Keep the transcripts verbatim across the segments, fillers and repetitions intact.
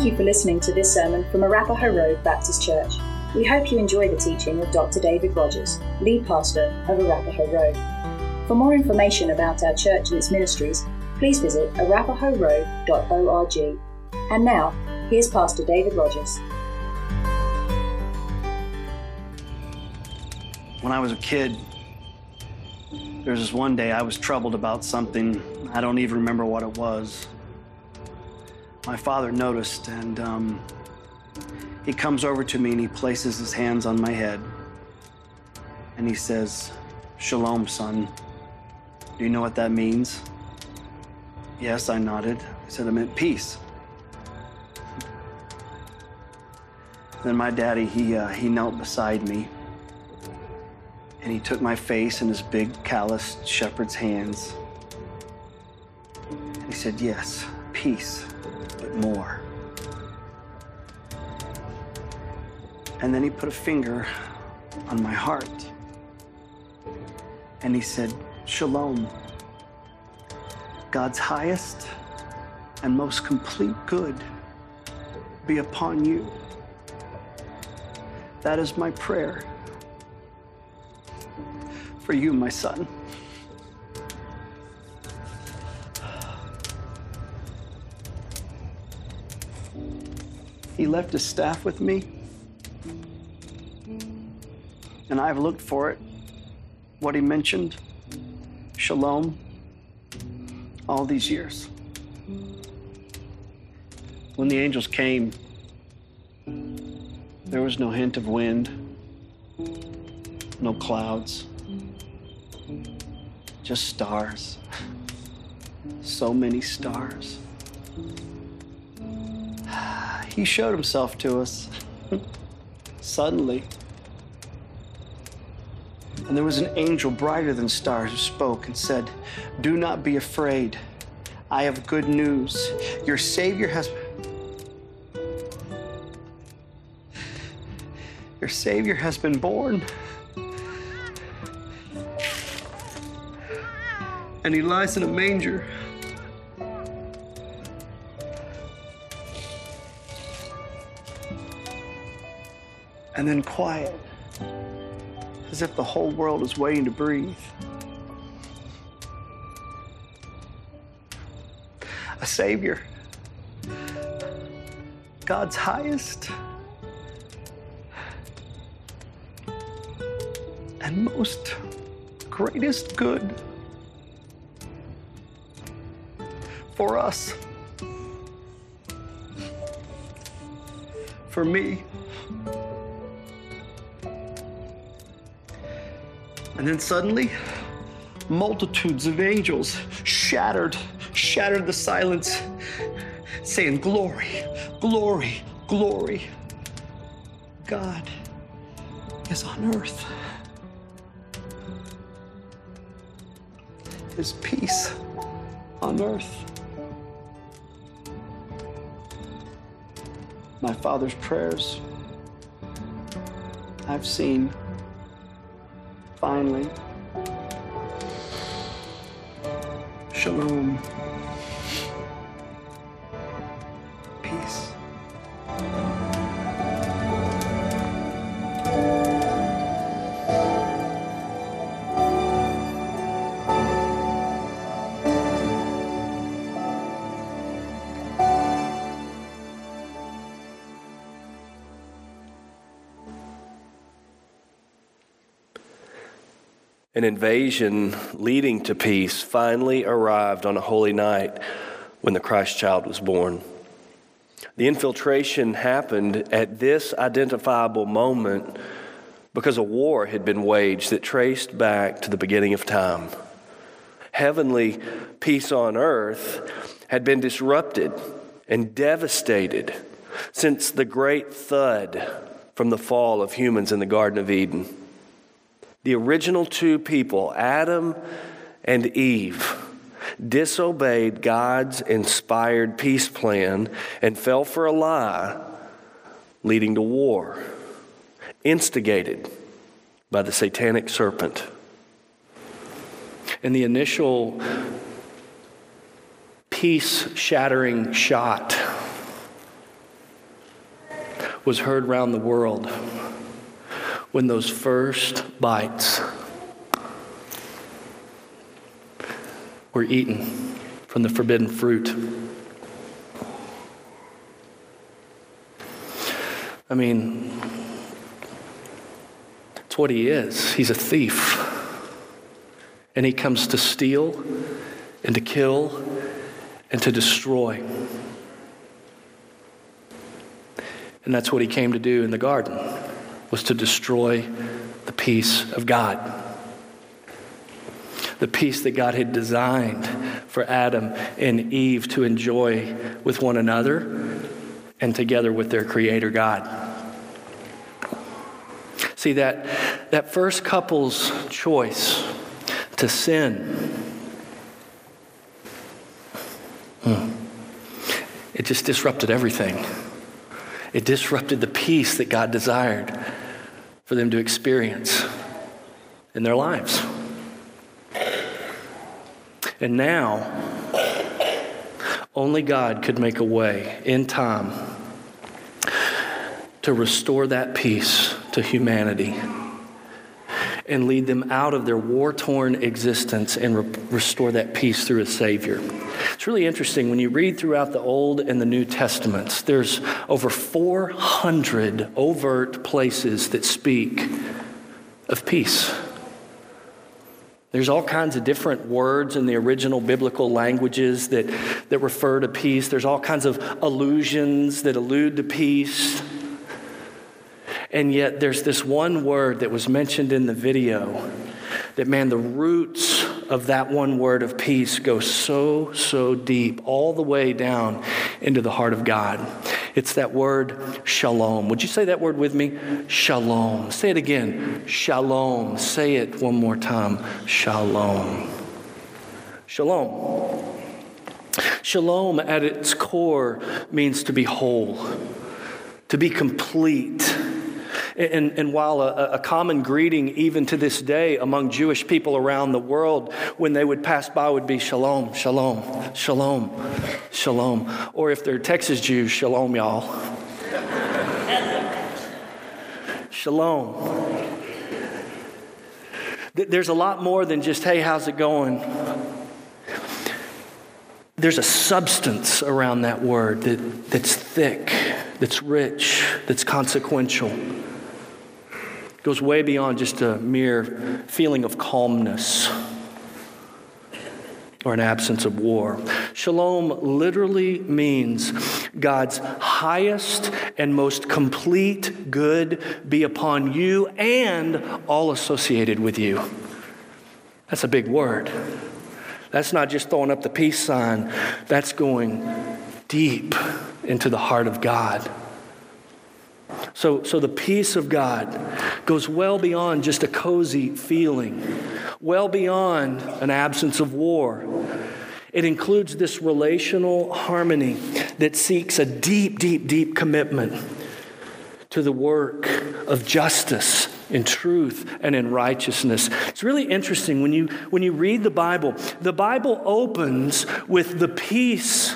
Thank you for listening to this sermon from Arapahoe Road Baptist Church. We hope you enjoy the teaching of Doctor David Rogers, lead pastor of Arapahoe Road. For more information about our church and its ministries, please visit arapahoe road dot org. And now, here's Pastor David Rogers. When I was a kid, there was this one day I was troubled about something. I don't even remember what it was. My father noticed, and um, he comes over to me and he places his hands on my head. And he says, "Shalom, son. Do you know what that means?" Yes, I nodded. I said, "It meant peace." Then my daddy, he, uh, he knelt beside me. And he took my face in his big, calloused shepherd's hands. And he said, "Yes, peace, but more." And then he put a finger on my heart. And he said, "Shalom, God's highest and most complete good be upon you. That is my prayer for you, my son." He left his staff with me, and I've looked for it, what he mentioned, shalom, all these years. When the angels came, there was no hint of wind, no clouds, just stars. So many stars. He showed himself to us suddenly. And there was an angel brighter than stars who spoke and said, "Do not be afraid. I have good news. Your Savior has Your Savior has been born. And he lies in a manger." And then quiet, as if the whole world is waiting to breathe. A Savior, God's highest and most greatest good for us, for me. And then suddenly, multitudes of angels shattered, shattered the silence, saying, "Glory, glory, glory. God is on earth. His peace on earth." My father's prayers, I've seen. Finally, shalom, peace. An invasion leading to peace finally arrived on a holy night when the Christ child was born. The infiltration happened at this identifiable moment because a war had been waged that traced back to the beginning of time. Heavenly peace on earth had been disrupted and devastated since the great thud from the fall of humans in the Garden of Eden. The original two people, Adam and Eve, disobeyed God's inspired peace plan and fell for a lie, leading to war, instigated by the satanic serpent. And the initial peace-shattering shot was heard around the world when those first bites were eaten from the forbidden fruit. I mean, it's what he is. He's a thief. And he comes to steal and to kill and to destroy. And that's what he came to do in the garden, was to destroy the peace of God. The peace that God had designed for Adam and Eve to enjoy with one another and together with their Creator God. See, that, that first couple's choice to sin, hmm, it just disrupted everything. It disrupted the peace that God desired for them to experience in their lives. And now, only God could make a way in time to restore that peace to humanity and lead them out of their war-torn existence and re- restore that peace through a Savior. It's really interesting when you read throughout the Old and the New Testaments, there's over four hundred overt places that speak of peace. There's all kinds of different words in the original biblical languages that, that refer to peace. There's all kinds of allusions that allude to peace. And yet there's this one word that was mentioned in the video that, man, the roots of that one word of peace go so, so deep, all the way down into the heart of God. It's that word shalom. Would you say that word with me? Shalom. Say it again. Shalom. Say it one more time. Shalom. Shalom. Shalom at its core means to be whole, to be complete. And, and while a, a common greeting even to this day among Jewish people around the world when they would pass by would be shalom, shalom, shalom, shalom. Or if they're Texas Jews, shalom, y'all. Shalom. There's a lot more than just, hey, how's it going? There's a substance around that word that, that's thick, that's rich, that's consequential. It goes way beyond just a mere feeling of calmness or an absence of war. Shalom literally means God's highest and most complete good be upon you and all associated with you. That's a big word. That's not just throwing up the peace sign. That's going deep into the heart of God. So, so the peace of God goes well beyond just a cozy feeling, well beyond an absence of war. It includes this relational harmony that seeks a deep, deep, deep commitment to the work of justice in truth and in righteousness. It's really interesting when you when you read the Bible. The Bible opens with the peace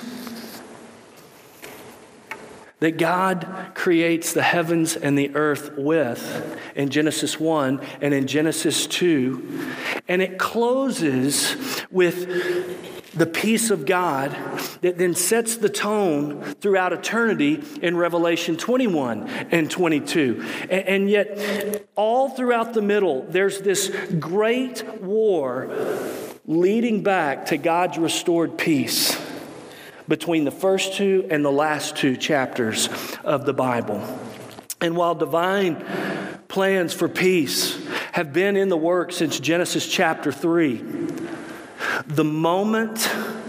that God creates the heavens and the earth with in Genesis one and in Genesis two. And it closes with the peace of God that then sets the tone throughout eternity in Revelation twenty-one and twenty-two. And yet, all throughout the middle, there's this great war leading back to God's restored peace between the first two and the last two chapters of the Bible. And while divine plans for peace have been in the work since Genesis chapter three, the moment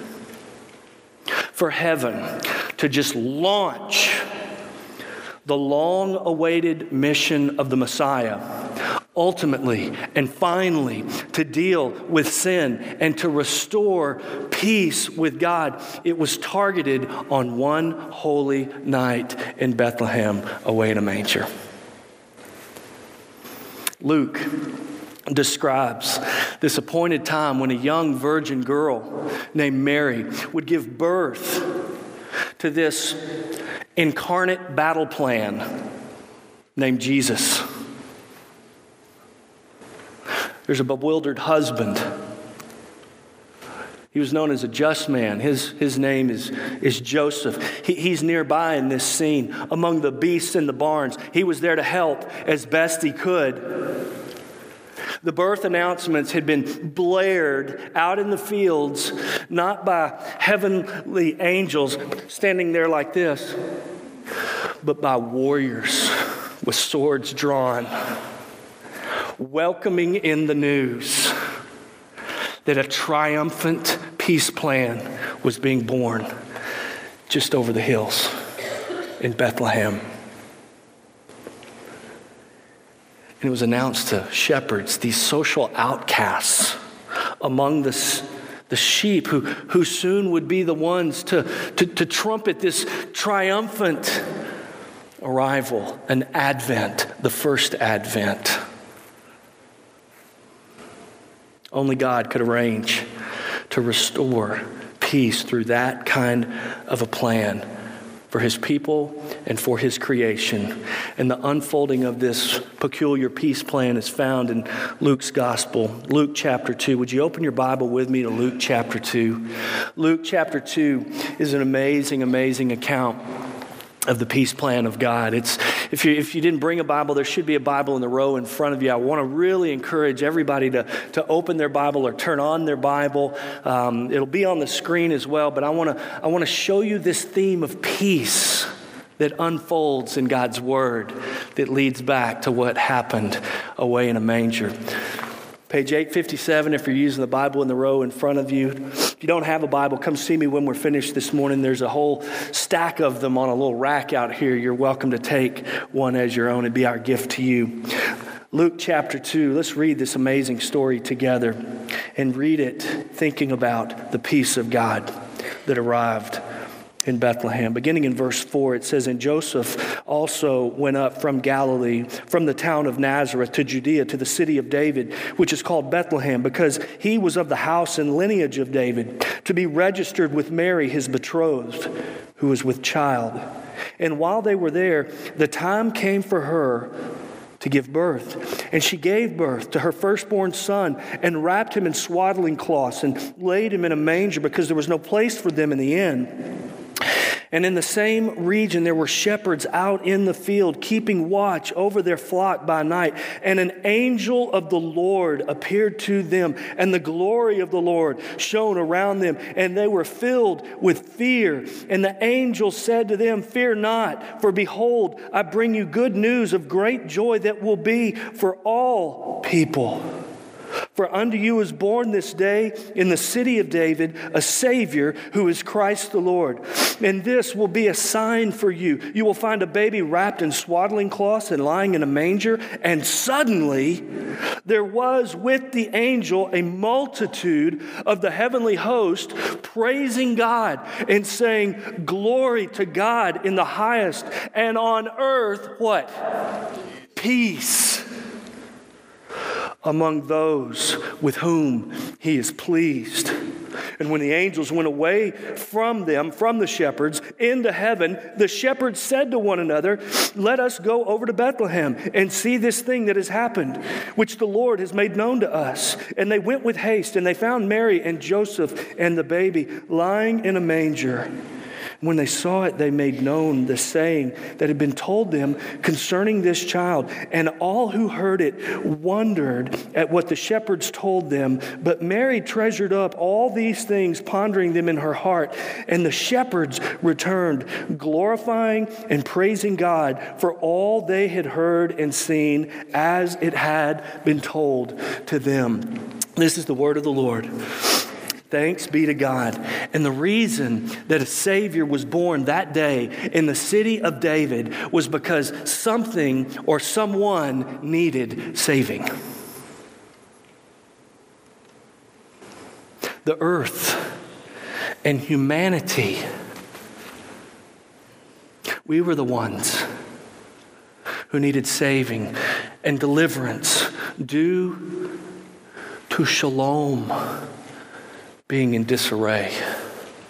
for heaven to just launch the long-awaited mission of the Messiah, ultimately and finally to deal with sin and to restore peace with God, it was targeted on one holy night in Bethlehem away in a manger. Luke describes this appointed time when a young virgin girl named Mary would give birth to this incarnate battle plan named Jesus. There's a bewildered husband. He was known as a just man. His, his name is, is Joseph. He, he's nearby in this scene among the beasts in the barns. He was there to help as best he could. The birth announcements had been blared out in the fields, not by heavenly angels standing there like this, but by warriors with swords drawn, welcoming in the news that a triumphant peace plan was being born just over the hills in Bethlehem. And it was announced to shepherds, these social outcasts among the, the sheep who, who soon would be the ones to, to, to trumpet this triumphant arrival, an advent, the first advent. Only God could arrange to restore peace through that kind of a plan for his people and for his creation. And the unfolding of this peculiar peace plan is found in Luke's gospel, Luke chapter two. Would you open your Bible with me to Luke chapter two? Luke chapter two is an amazing, amazing account of the peace plan of God. It's if you if you didn't bring a Bible, there should be a Bible in the row in front of you. I want to really encourage everybody to, to open their Bible or turn on their Bible. Um, it'll be on the screen as well, but I want to I want to show you this theme of peace that unfolds in God's Word that leads back to what happened away in a manger. Page eight fifty-seven, if you're using the Bible in the row in front of you. If you don't have a Bible, come see me when we're finished this morning. There's a whole stack of them on a little rack out here. You're welcome to take one as your own. It'd be our gift to you. Luke chapter two, let's read this amazing story together and read it thinking about the peace of God that arrived in Bethlehem. Beginning in verse four, it says, "And Joseph also went up from Galilee, from the town of Nazareth to Judea, to the city of David, which is called Bethlehem, because he was of the house and lineage of David, to be registered with Mary, his betrothed, who was with child. And while they were there, the time came for her to give birth. And she gave birth to her firstborn son and wrapped him in swaddling cloths and laid him in a manger because there was no place for them in the inn. And in the same region there were shepherds out in the field, keeping watch over their flock by night. And an angel of the Lord appeared to them, and the glory of the Lord shone around them, and they were filled with fear. And the angel said to them, 'Fear not, for behold, I bring you good news of great joy that will be for all people. For unto you is born this day in the city of David a Savior, who is Christ the Lord. And this will be a sign for you. You will find a baby wrapped in swaddling cloths and lying in a manger.' And suddenly there was with the angel a multitude of the heavenly host, praising God and saying, 'Glory to God in the highest, and on earth,' what? 'Peace among those with whom he is pleased.' And when the angels went away from them, from the shepherds, into heaven, the shepherds said to one another, 'Let us go over to Bethlehem and see this thing that has happened, which the Lord has made known to us.' And they went with haste, and they found Mary and Joseph and the baby lying in a manger. When they saw it, they made known the saying that had been told them concerning this child. And all who heard it wondered at what the shepherds told them. But Mary treasured up all these things, pondering them in her heart. And the shepherds returned, glorifying and praising God for all they had heard and seen, as it had been told to them." This is the word of the Lord. Thanks be to God. And the reason that a Savior was born that day in the city of David was because something or someone needed saving. The earth and humanity, we were the ones who needed saving and deliverance due to shalom being in disarray,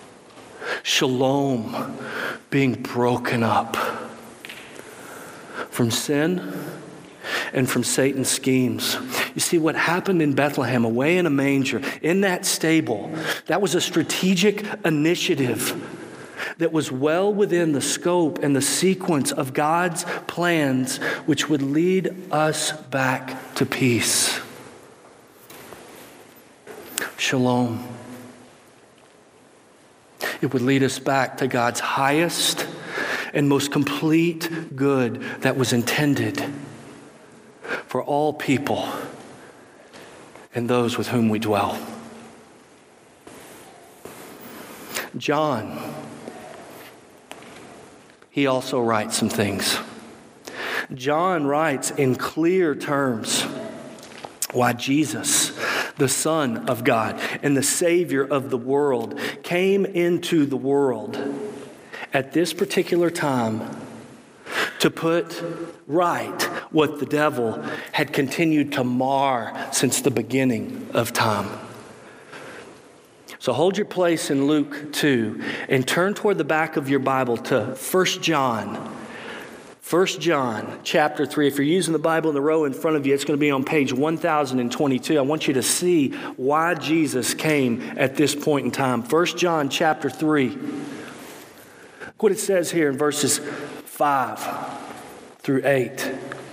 shalom being broken up. from sin and from Satan's schemes. You see, what happened in Bethlehem, away in a manger, in that stable, that was a strategic initiative that was well within the scope and the sequence of God's plans, which would lead us back to peace. Shalom. It would lead us back to God's highest and most complete good that was intended for all people and those with whom we dwell. John, he also writes some things. John writes in clear terms why Jesus, the Son of God and the Savior of the world, came into the world at this particular time to put right what the devil had continued to mar since the beginning of time. So hold your place in Luke two and turn toward the back of your Bible to First John. First John chapter three. If you're using the Bible in the row in front of you, it's going to be on page one thousand twenty-two. I want you to see why Jesus came at this point in time. First John chapter three. Look what it says here in verses five through eight.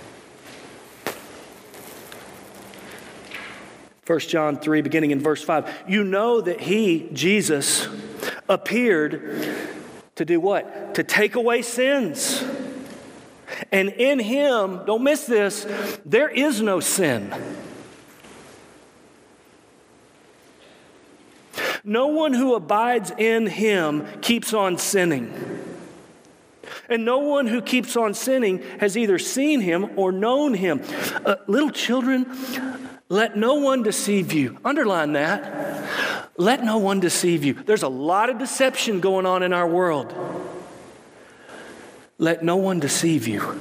First John three, beginning in verse five. You know that he, Jesus, appeared to do what? To take away sins. And in him, don't miss this, there is no sin. No one who abides in him keeps on sinning. And no one who keeps on sinning has either seen him or known him. Uh, little children, let no one deceive you. Underline that. Let no one deceive you. There's a lot of deception going on in our world. Let no one deceive you.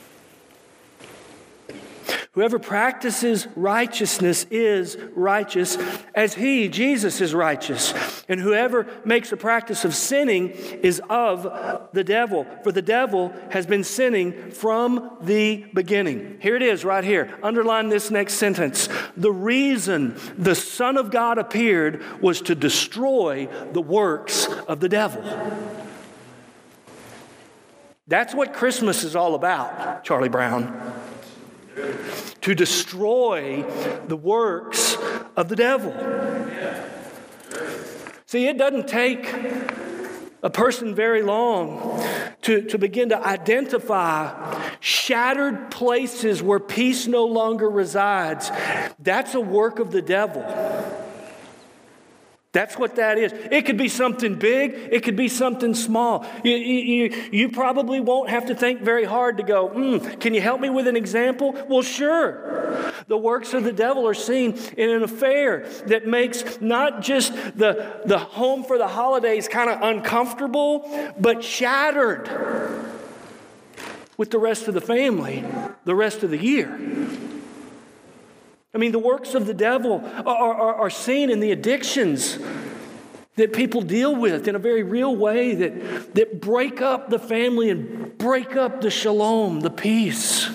Whoever practices righteousness is righteous as he, Jesus, is righteous. And whoever makes a practice of sinning is of the devil. For the devil has been sinning from the beginning. Here it is right here. Underline this next sentence. The reason the Son of God appeared was to destroy the works of the devil. That's what Christmas is all about, Charlie Brown. To destroy the works of the devil. See, it doesn't take a person very long to, to begin to identify shattered places where peace no longer resides. That's a work of the devil. That's what that is. It could be something big. It could be something small. You, you, you probably won't have to think very hard to go, mm, can you help me with an example? Well, sure. The works of the devil are seen in an affair that makes not just the, the home for the holidays kind of uncomfortable, but shattered with the rest of the family the rest of the year. I mean, the works of the devil are, are, are seen in the addictions that people deal with in a very real way that, that break up the family and break up the shalom, the peace.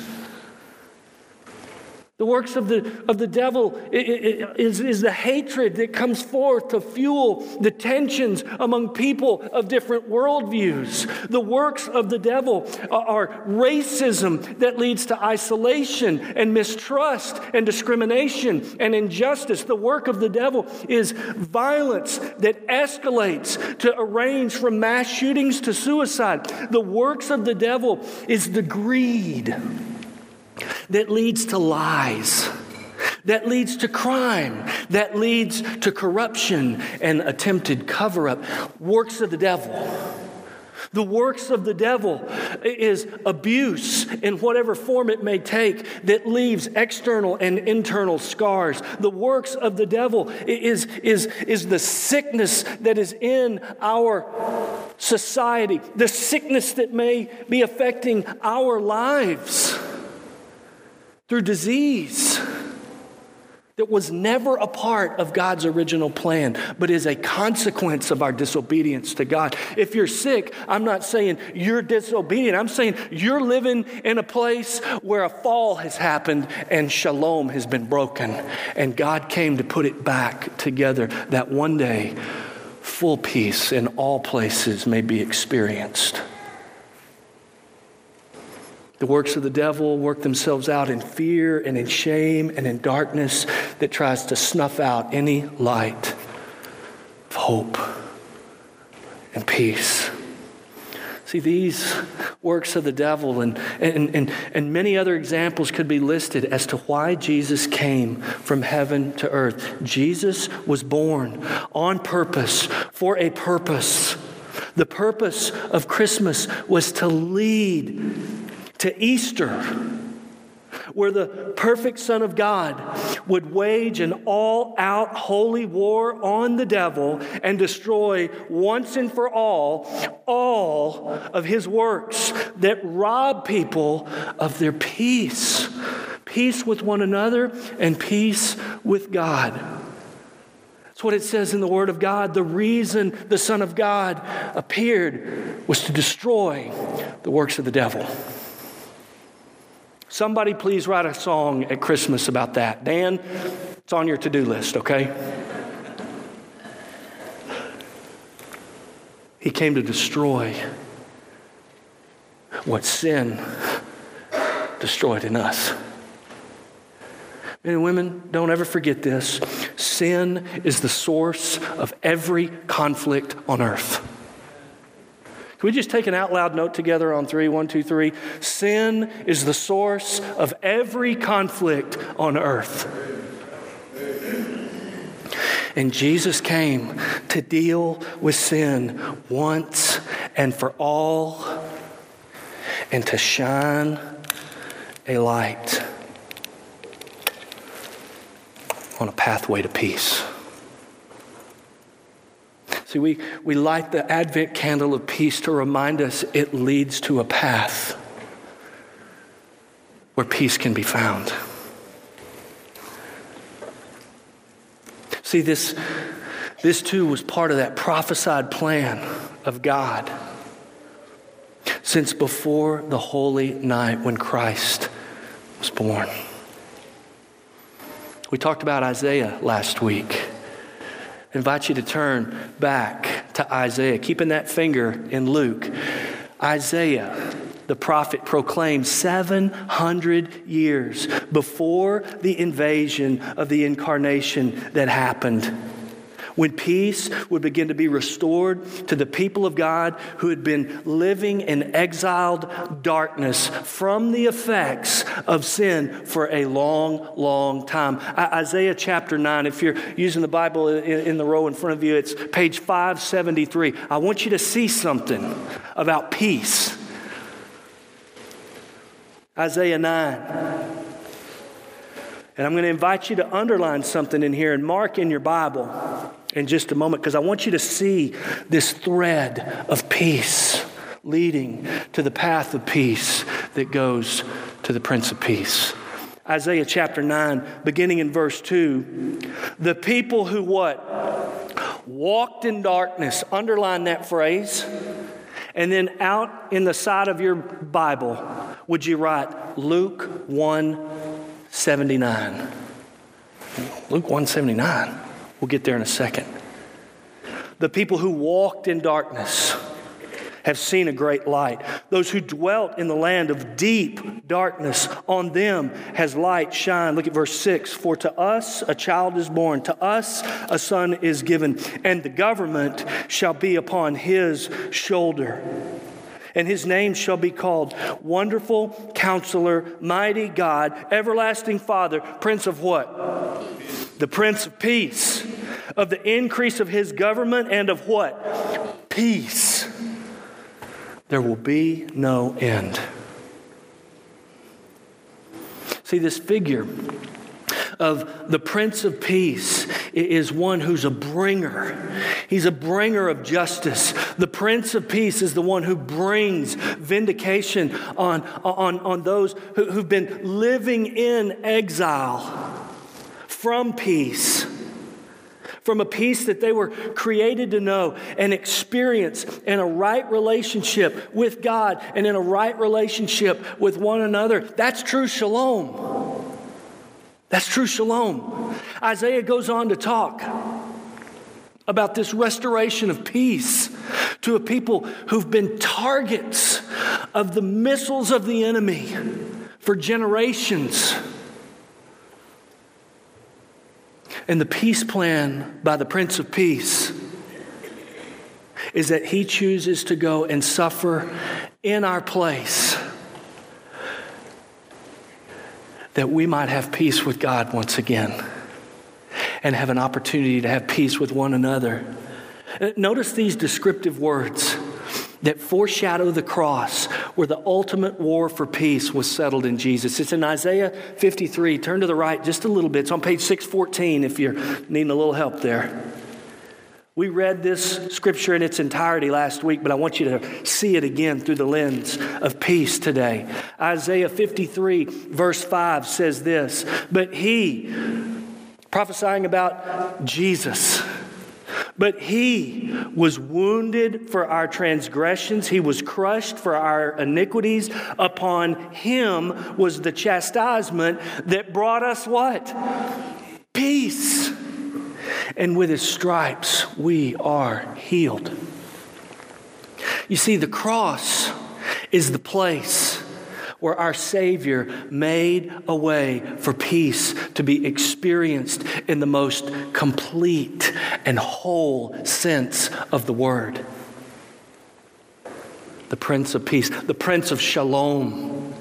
The works of the, of the devil is, is the hatred that comes forth to fuel the tensions among people of different worldviews. The works of the devil are racism that leads to isolation and mistrust and discrimination and injustice. The work of the devil is violence that escalates to range from mass shootings to suicide. The works of the devil is the greed that leads to lies, that leads to crime, that leads to corruption and attempted cover-up. Works of the devil. The works of the devil is abuse in whatever form it may take that leaves external and internal scars. The works of the devil is, is, is the sickness that is in our society, the sickness that may be affecting our lives. Through disease, that was never a part of God's original plan, but is a consequence of our disobedience to God. If you're sick, I'm not saying you're disobedient. I'm saying you're living in a place where a fall has happened and shalom has been broken. And God came to put it back together that one day full peace in all places may be experienced. The works of the devil work themselves out in fear and in shame and in darkness that tries to snuff out any light of hope and peace. See, these works of the devil and, and, and, and many other examples could be listed as to why Jesus came from heaven to earth. Jesus was born on purpose, for a purpose. The purpose of Christmas was to lead to Easter, where the perfect Son of God would wage an all-out holy war on the devil and destroy once and for all all of his works that rob people of their peace, peace with one another and peace with God. That's what it says in the Word of God. The reason the Son of God appeared was to destroy the works of the devil. Somebody please write a song at Christmas about that. Dan, it's on your to-do list, okay? He came to destroy what sin destroyed in us. Men and women, don't ever forget this. Sin is the source of every conflict on earth. Can we just take an out loud note together on three? One, two, three. Sin is the source of every conflict on earth. And Jesus came to deal with sin once and for all and to shine a light on a pathway to peace. See, we, we light the Advent candle of peace to remind us it leads to a path where peace can be found. See, this, this too was part of that prophesied plan of God since before the holy night when Christ was born. We talked about Isaiah last week. I invite you to turn back to Isaiah, keeping that finger in Luke. Isaiah, the prophet, proclaimed seven hundred years before the invasion of the incarnation that happened, when peace would begin to be restored to the people of God who had been living in exiled darkness from the effects of sin for a long, long time. Isaiah chapter nine, if you're using the Bible in the row in front of you, it's page five seventy-three. I want you to see something about peace. Isaiah nine. And I'm going to invite you to underline something in here and mark in your Bible in just a moment, because I want you to see this thread of peace leading to the path of peace that goes to the Prince of Peace. Isaiah chapter nine, beginning in verse two. The people who what? Walked in darkness. Underline that phrase. And then out in the side of your Bible, would you write Luke one seventy-nine? Luke one seventy-nine. We'll get there in a second. The people who walked in darkness have seen a great light. Those who dwelt in the land of deep darkness, on them has light shined. Look at verse six. For to us a child is born, to us a son is given, and the government shall be upon his shoulder. And his name shall be called Wonderful Counselor, Mighty God, Everlasting Father, Prince of what? The Prince of Peace. Of the increase of his government and of what? Peace. There will be no end. See, this figure of the Prince of Peace is one who's a bringer. He's a bringer of justice. The Prince of Peace is the one who brings vindication on, on, on those who, who've been living in exile from peace. From a peace that they were created to know and experience in a right relationship with God and in a right relationship with one another. That's true shalom. That's true shalom. Isaiah goes on to talk about this restoration of peace to a people who've been targets of the missiles of the enemy for generations. And the peace plan by the Prince of Peace is that he chooses to go and suffer in our place, that we might have peace with God once again and have an opportunity to have peace with one another. Notice these descriptive words that foreshadow the cross, where the ultimate war for peace was settled in Jesus. It's in Isaiah fifty-three. Turn to the right just a little bit. It's on page six fourteen if you're needing a little help there. We read this scripture in its entirety last week, but I want you to see it again through the lens of peace today. Isaiah fifty-three verse five says this, "But he," prophesying about Jesus, "but he was wounded for our transgressions. He was crushed for our iniquities. Upon him was the chastisement that brought us" what? Peace. "And with his stripes we are healed." You see, the cross is the place where our Savior made a way for peace to be experienced in the most complete and whole sense of the word. The Prince of Peace, the Prince of Shalom.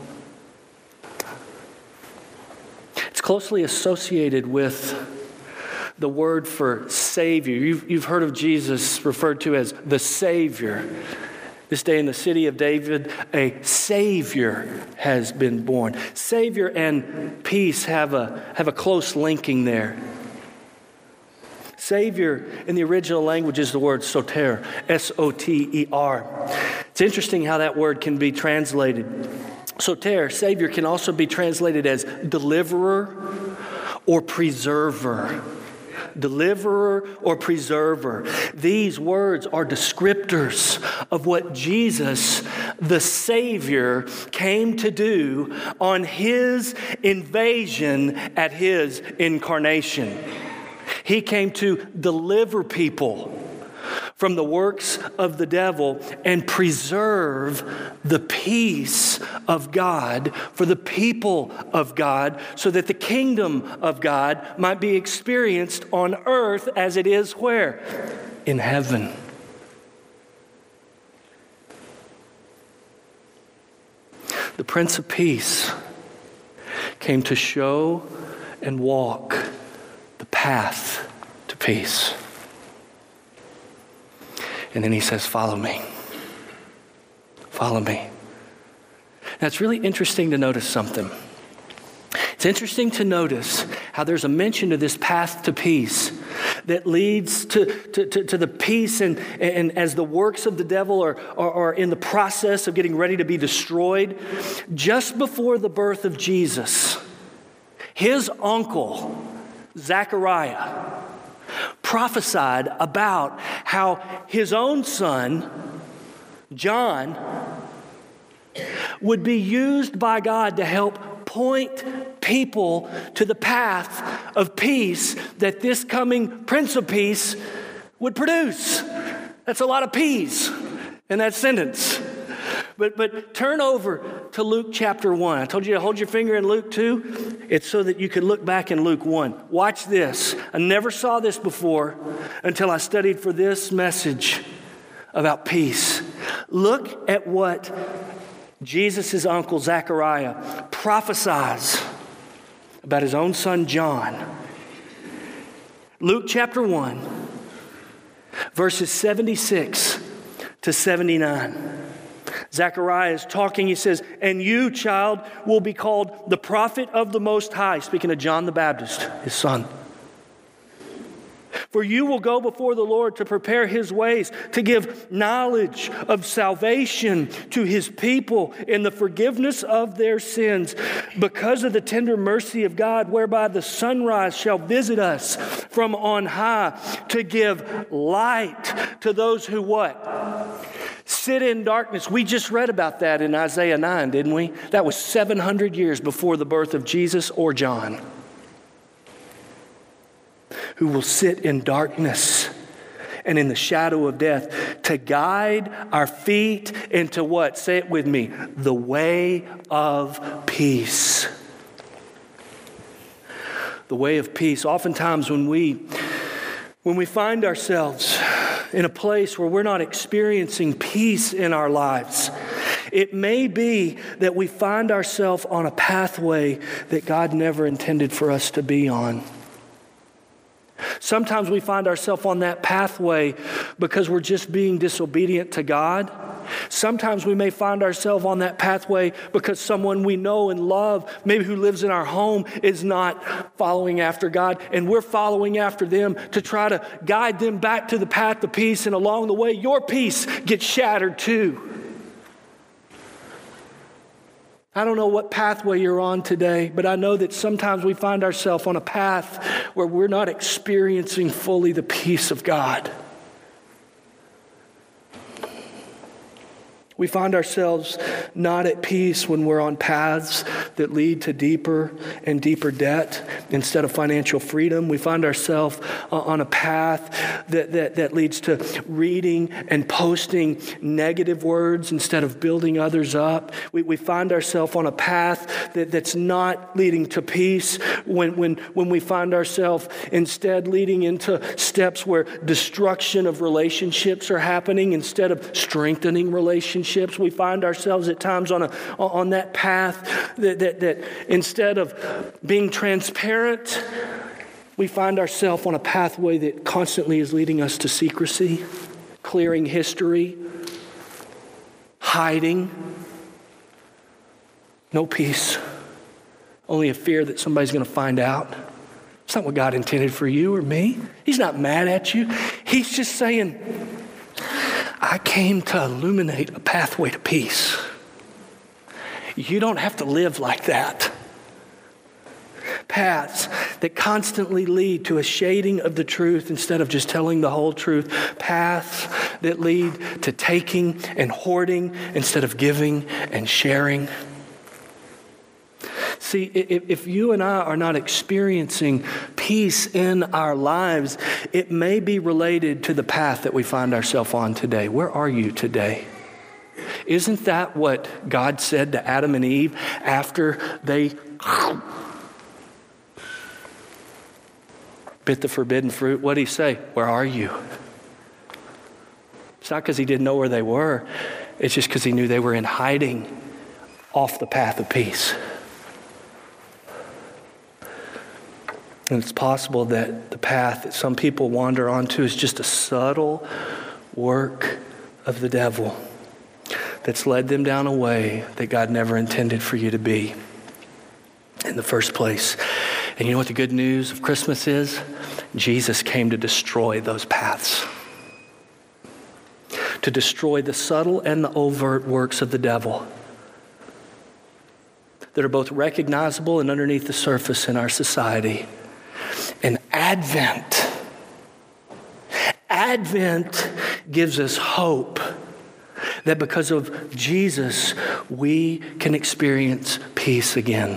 It's closely associated with the word for Savior. You've, you've heard of Jesus referred to as the Savior. This day in the city of David, a Savior has been born. Savior and peace have a, have a close linking there. Savior in the original language is the word soter, S O T E R. It's interesting how that word can be translated. Soter, Savior, can also be translated as deliverer or preserver. Deliverer or preserver. These words are descriptors of what Jesus, the Savior, came to do on his invasion at his incarnation. He came to deliver people from the works of the devil and preserve the peace of God for the people of God, so that the kingdom of God might be experienced on earth as it is where? In heaven. The Prince of Peace came to show and walk the path to peace. And then he says, "Follow me. Follow me." Now, it's really interesting to notice something. It's interesting to notice how there's a mention of this path to peace that leads to, to, to, to the peace, and, and as the works of the devil are, are, are in the process of getting ready to be destroyed. Just before the birth of Jesus, his uncle, Zechariah, prophesied about how his own son, John, would be used by God to help point people to the path of peace that this coming Prince of Peace would produce. That's a lot of peace in that sentence. But but turn over to Luke chapter one. I told you to hold your finger in Luke two. It's so that you could look back in Luke one. Watch this. I never saw this before until I studied for this message about peace. Look at what Jesus' uncle Zechariah prophesies about his own son John. Luke chapter one, verses seventy-six to seventy-nine. Zechariah is talking. He says, "And you, child, will be called the prophet of the Most High." Speaking of John the Baptist, his son. For you will go before the Lord to prepare his ways, to give knowledge of salvation to his people in the forgiveness of their sins, because of the tender mercy of God, whereby the sunrise shall visit us from on high, to give light to those who what? Sit in darkness. We just read about that in Isaiah nine, didn't we? That was seven hundred years before the birth of Jesus or John. Who will sit in darkness and in the shadow of death, to guide our feet into what? Say it with me. The way of peace. The way of peace. Oftentimes when we, when we find ourselves in a place where we're not experiencing peace in our lives, it may be that we find ourselves on a pathway that God never intended for us to be on. Sometimes we find ourselves on that pathway because we're just being disobedient to God. Sometimes we may find ourselves on that pathway because someone we know and love, maybe who lives in our home, is not following after God, and we're following after them to try to guide them back to the path of peace, and along the way, your peace gets shattered too. I don't know what pathway you're on today, but I know that sometimes we find ourselves on a path where we're not experiencing fully the peace of God. We find ourselves not at peace when we're on paths that lead to deeper and deeper debt instead of financial freedom. We find ourselves on a path that, that, that leads to reading and posting negative words instead of building others up. We, we find ourselves on a path that, that's not leading to peace when, when, when we find ourselves instead leading into steps where destruction of relationships are happening instead of strengthening relationships. We find ourselves at times on a on that path that, that, that instead of being transparent, we find ourselves on a pathway that constantly is leading us to secrecy, clearing history, hiding, no peace, only a fear that somebody's going to find out. It's not what God intended for you or me. He's not mad at you. He's just saying, I came to illuminate a pathway to peace. You don't have to live like that. Paths that constantly lead to a shading of the truth instead of just telling the whole truth. Paths that lead to taking and hoarding instead of giving and sharing. See, if you and I are not experiencing peace in our lives, it may be related to the path that we find ourselves on today. Where are you today? Isn't that what God said to Adam and Eve after they bit the forbidden fruit? What did he say? Where are you? It's not because he didn't know where they were. It's just because he knew they were in hiding off the path of peace. And it's possible that the path that some people wander onto is just a subtle work of the devil that's led them down a way that God never intended for you to be in the first place. And you know what the good news of Christmas is? Jesus came to destroy those paths. To destroy the subtle and the overt works of the devil that are both recognizable and underneath the surface in our society. And Advent, Advent gives us hope that because of Jesus, we can experience peace again.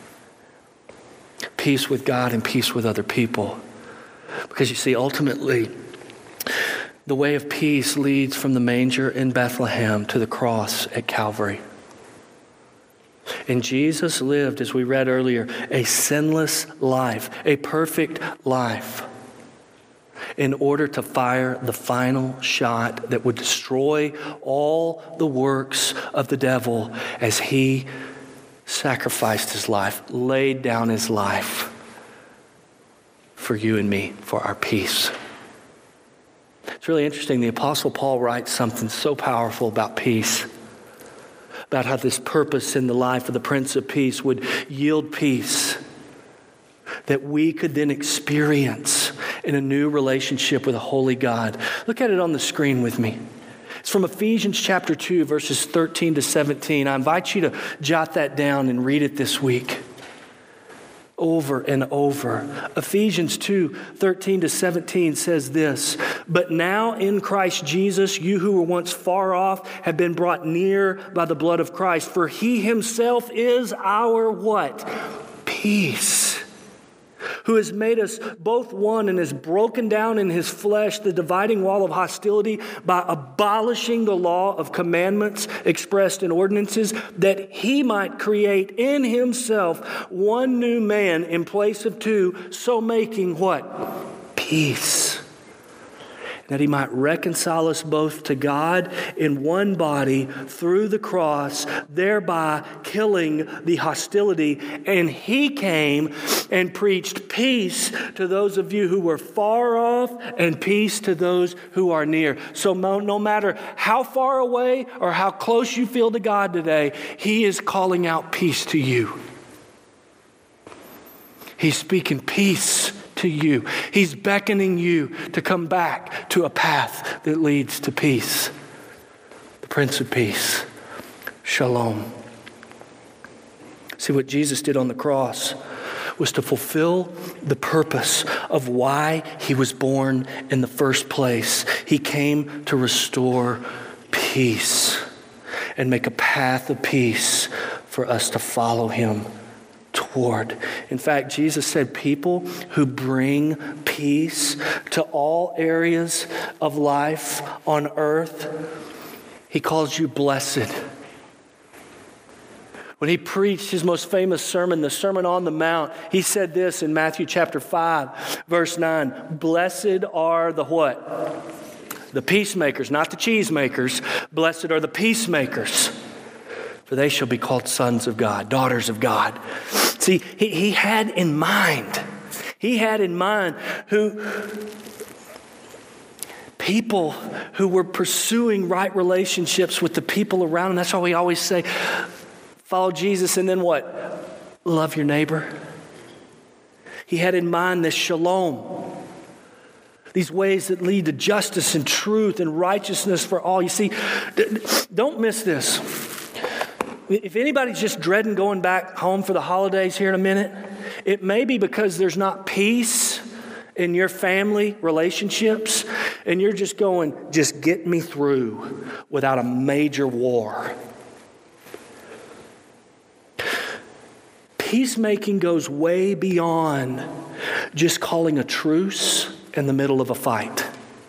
Peace with God and peace with other people. Because you see, ultimately, the way of peace leads from the manger in Bethlehem to the cross at Calvary. And Jesus lived, as we read earlier, a sinless life, a perfect life, in order to fire the final shot that would destroy all the works of the devil as he sacrificed his life, laid down his life for you and me, for our peace. It's really interesting. The Apostle Paul writes something so powerful about peace, about how this purpose in the life of the Prince of Peace would yield peace that we could then experience in a new relationship with a holy God. Look at it on the screen with me. It's from Ephesians chapter two, verses thirteen to seventeen. I invite you to jot that down and read it this week. Over and over. Ephesians two, thirteen to seventeen says this, "But now in Christ Jesus, you who were once far off have been brought near by the blood of Christ. For he himself is our" what? "Peace. Who has made us both one and has broken down in his flesh the dividing wall of hostility by abolishing the law of commandments expressed in ordinances, that he might create in himself one new man in place of two, so making" what? "Peace. That he might reconcile us both to God in one body through the cross, thereby killing the hostility. And he came and preached peace to those of you who were far off and peace to those who are near." So no matter how far away or how close you feel to God today, he is calling out peace to you. He's speaking peace to you. He's beckoning you to come back to a path that leads to peace. The Prince of Peace. Shalom. See, what Jesus did on the cross was to fulfill the purpose of why he was born in the first place. He came to restore peace and make a path of peace for us to follow him toward. In fact, Jesus said people who bring peace to all areas of life on earth, he calls you blessed. When he preached his most famous sermon, the Sermon on the Mount, he said this in Matthew chapter five, verse nine, "Blessed are the" what? "The peacemakers," not the cheesemakers. "Blessed are the peacemakers, for they shall be called sons of God, daughters of God." See, he, he had in mind, he had in mind who people who were pursuing right relationships with the people around them. That's why we always say, follow Jesus and then what? Love your neighbor. He had in mind this shalom. These ways that lead to justice and truth and righteousness for all. You see, don't miss this. If anybody's just dreading going back home for the holidays here in a minute, it may be because there's not peace in your family relationships, and you're just going, just get me through without a major war. Peacemaking goes way beyond just calling a truce in the middle of a fight.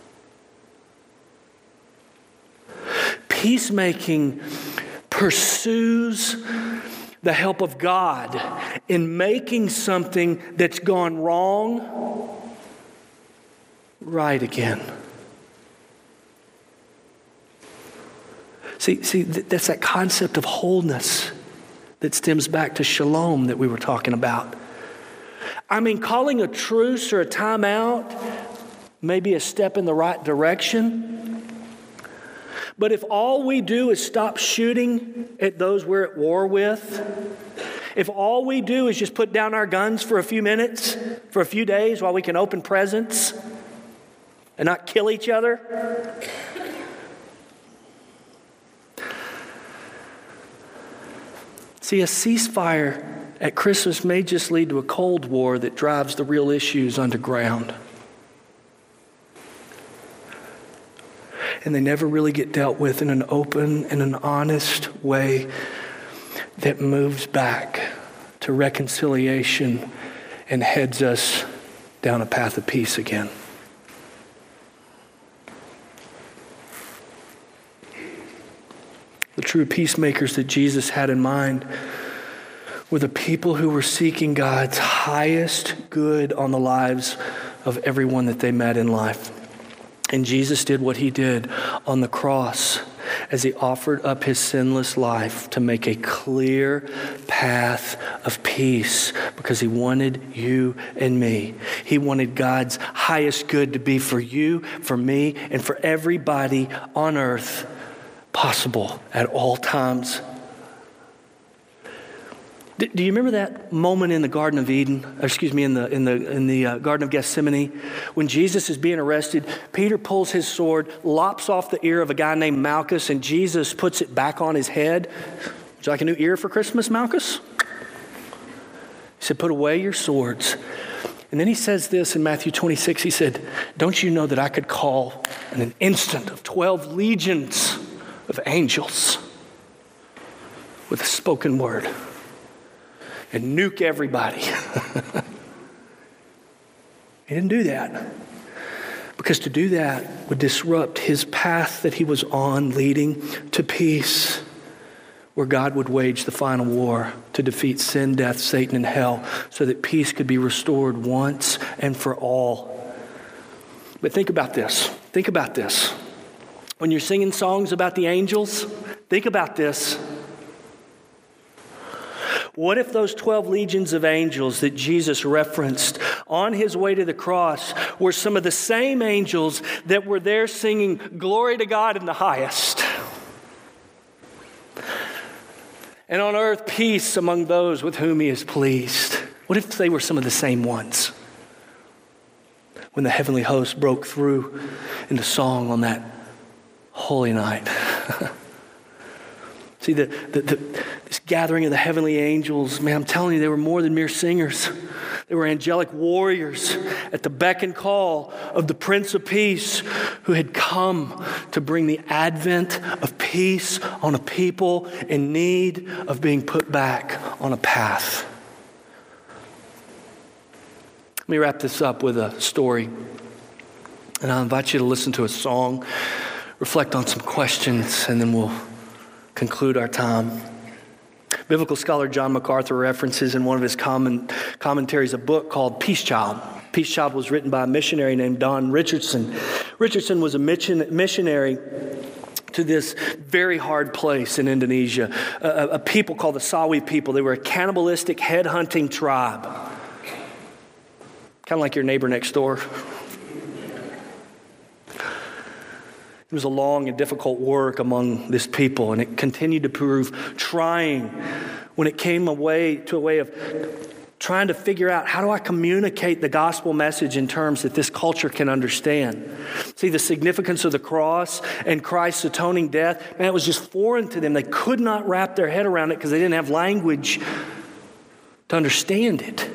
Peacemaking pursues the help of God in making something that's gone wrong right again. See, see, that's that concept of wholeness that stems back to shalom that we were talking about. I mean, calling a truce or a timeout may be a step in the right direction. But if all we do is stop shooting at those we're at war with, if all we do is just put down our guns for a few minutes, for a few days while we can open presents and not kill each other, see, a ceasefire at Christmas may just lead to a Cold War that drives the real issues underground. And they never really get dealt with in an open and an honest way that moves back to reconciliation and heads us down a path of peace again. The true peacemakers that Jesus had in mind were the people who were seeking God's highest good on the lives of everyone that they met in life. And Jesus did what he did on the cross as he offered up his sinless life to make a clear path of peace because he wanted you and me. He wanted God's highest good to be for you, for me, and for everybody on earth possible at all times. Do, do you remember that moment in the Garden of Eden, or excuse me, in the in the in the uh, Garden of Gethsemane, when Jesus is being arrested? Peter pulls his sword, lops off the ear of a guy named Malchus, and Jesus puts it back on his head. Would you like a new ear for Christmas, Malchus? He said, "Put away your swords." And then he says this in Matthew twenty-six. He said, "Don't you know that I could call in an instant of twelve legions of angels with a spoken word and nuke everybody?" He didn't do that, because to do that would disrupt his path that he was on, leading to peace, where God would wage the final war to defeat sin, death, Satan, and hell, so that peace could be restored once and for all. But think about this. Think about this. When you're singing songs about the angels, think about this. What if those twelve legions of angels that Jesus referenced on his way to the cross were some of the same angels that were there singing glory to God in the highest, and on earth peace among those with whom he is pleased? What if they were some of the same ones when the heavenly host broke through into song on that holy night? See, the, the, the, this gathering of the heavenly angels, man, I'm telling you, they were more than mere singers. They were angelic warriors at the beck and call of the Prince of Peace, who had come to bring the advent of peace on a people in need of being put back on a path. Let me wrap this up with a story. And I'll invite you to listen to a song, reflect on some questions, and then we'll conclude our time. Biblical scholar John MacArthur references in one of his comment, commentaries a book called Peace Child. Peace Child was written by a missionary named Don Richardson. Richardson was a mission, missionary to this very hard place in Indonesia, a, a people called the Sawi people. They were a cannibalistic, head-hunting tribe. Kind of like your neighbor next door. It was a long and difficult work among this people, and it continued to prove trying when it came a way to a way of trying to figure out, how do I communicate the gospel message in terms that this culture can understand? See, the significance of the cross and Christ's atoning death, man, it was just foreign to them. They could not wrap their head around it because they didn't have language to understand it.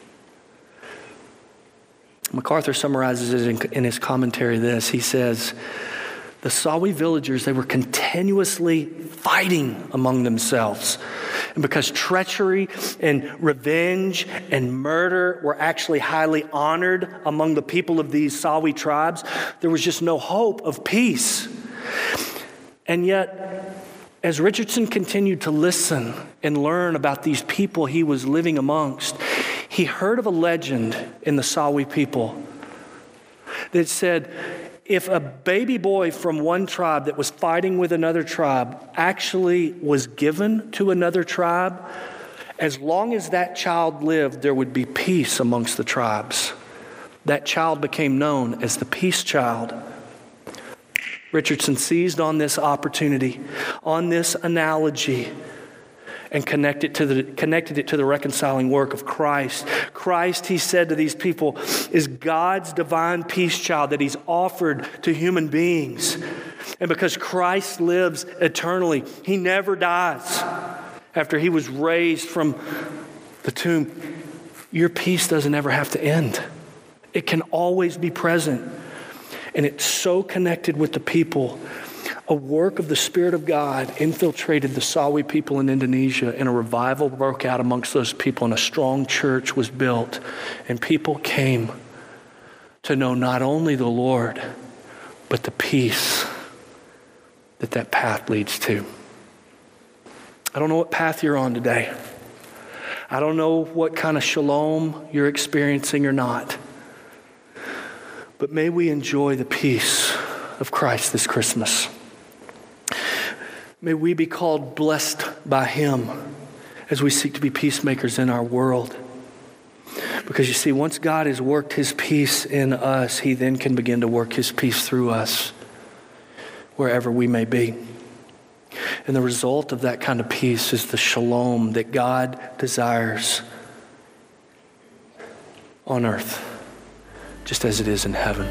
MacArthur summarizes it in, in his commentary this. He says, the Sawi villagers, they were continuously fighting among themselves. And because treachery and revenge and murder were actually highly honored among the people of these Sawi tribes, there was just no hope of peace. And yet, as Richardson continued to listen and learn about these people he was living amongst, he heard of a legend in the Sawi people that said, if a baby boy from one tribe that was fighting with another tribe actually was given to another tribe, as long as that child lived, there would be peace amongst the tribes. That child became known as the Peace Child. Richardson seized on this opportunity, on this analogy, and connected to the, connected it to the reconciling work of Christ. Christ, he said to these people, is God's divine peace child that he's offered to human beings. And because Christ lives eternally, he never dies. After he was raised from the tomb, your peace doesn't ever have to end. It can always be present. And it's so connected with the people. A work of the Spirit of God infiltrated the Sawi people in Indonesia, and a revival broke out amongst those people, and a strong church was built, and people came to know not only the Lord, but the peace that that path leads to. I don't know what path you're on today. I don't know what kind of shalom you're experiencing or not, but may we enjoy the peace of Christ this Christmas. May we be called blessed by him as we seek to be peacemakers in our world. Because you see, once God has worked his peace in us, he then can begin to work his peace through us wherever we may be. And the result of that kind of peace is the shalom that God desires on earth, just as it is in heaven.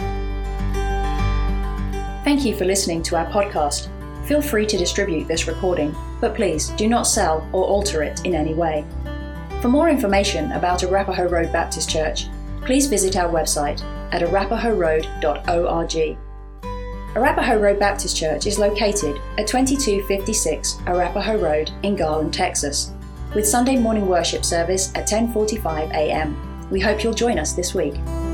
Thank you for listening to our podcast. Feel free to distribute this recording, but please do not sell or alter it in any way. For more information about Arapahoe Road Baptist Church, please visit our website at arapahoe road dot org. Arapahoe Road Baptist Church is located at twenty-two fifty-six Arapahoe Road in Garland, Texas, with Sunday morning worship service at ten forty-five a.m. We hope you'll join us this week.